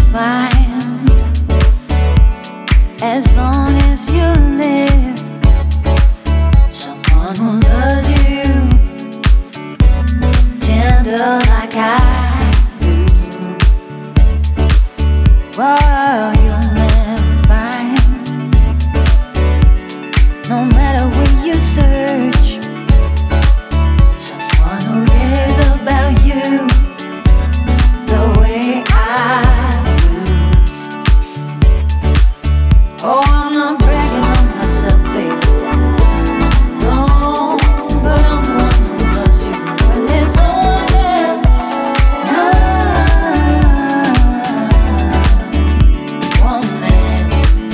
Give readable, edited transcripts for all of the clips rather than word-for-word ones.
find as long as you live someone who loves you tender like I do. Well, you'll never find, no matter where you search, someone who cares about you the way I do. Oh, I'm not bragging on myself, baby. No, but I'm the one who loves you when there's no one else. Woman,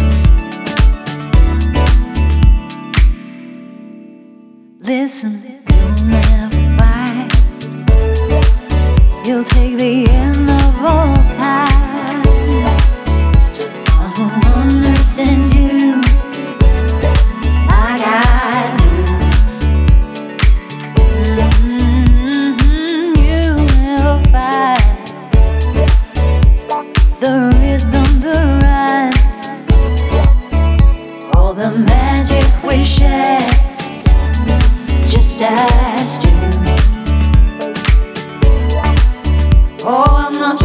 listen, you'll never find. You'll take the end of all time. Someone who understands you like I do. You will find the rhythm, the rhyme, all the magic we share, just as you. Oh, I'm not